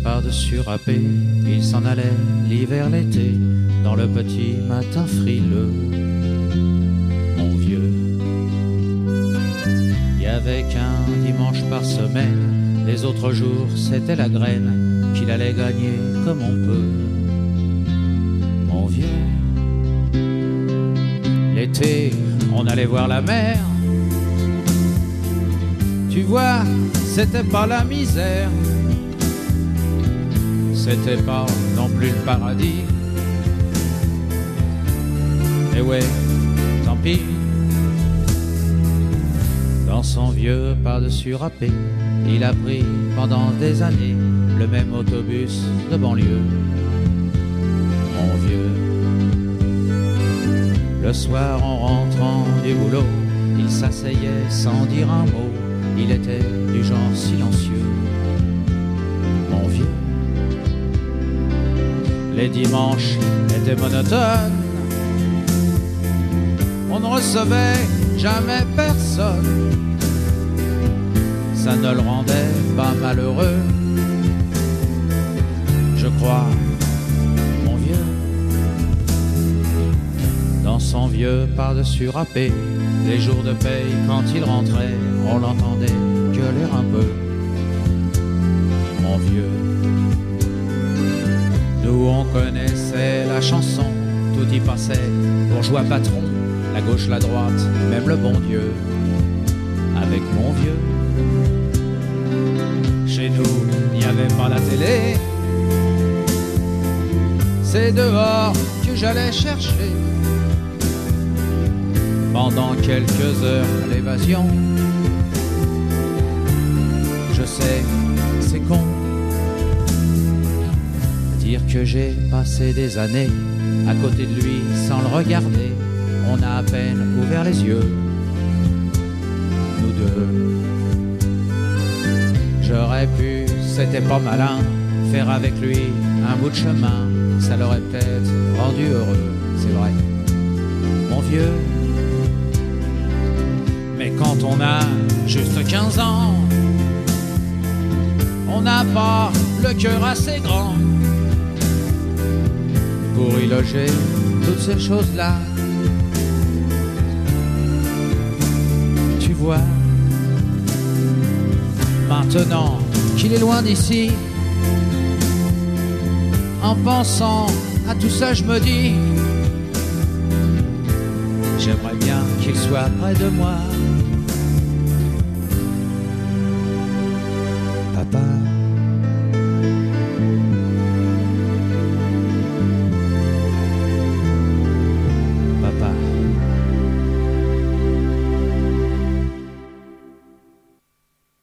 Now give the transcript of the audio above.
par-dessus râpé, il s'en allait l'hiver, l'été, dans le petit matin frileux. Mon vieux, il y avait qu'un dimanche par semaine, les autres jours c'était la graine qu'il allait gagner comme on peut. Mon vieux, l'été on allait voir la mer, tu vois c'était pas la misère, c'était pas non plus le paradis. Mais ouais, tant pis. Dans son vieux par-dessus râpé, il a pris pendant des années le même autobus de banlieue. Mon vieux, le soir en rentrant du boulot, il s'asseyait sans dire un mot, il était du genre silencieux. Mon vieux, les dimanches étaient monotones, on ne recevait jamais personne, ça ne le rendait pas malheureux. Je crois, mon vieux, dans son vieux par-dessus râpé, les jours de paye quand il rentrait, on l'entendait gueuler un peu. Mon vieux, nous on connaissait la chanson, tout y passait, bourgeois patron, la gauche, la droite, même le bon Dieu. Avec mon vieux, chez nous, il n'y avait pas la télé, c'est dehors que j'allais chercher. Pendant quelques heures l'évasion, je sais, c'est con, dire que j'ai passé des années à côté de lui sans le regarder. On a à peine ouvert les yeux, nous deux. J'aurais pu, c'était pas malin, faire avec lui un bout de chemin, ça l'aurait peut-être rendu heureux, c'est vrai, mon vieux. Mais quand on a juste 15 ans, on n'a pas le cœur assez grand pour y loger toutes ces choses-là. Tu vois, maintenant qu'il est loin d'ici, en pensant à tout ça je me dis, j'aimerais bien qu'il soit près de moi.